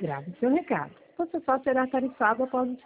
Grave seu recado. Você só será tarifado após o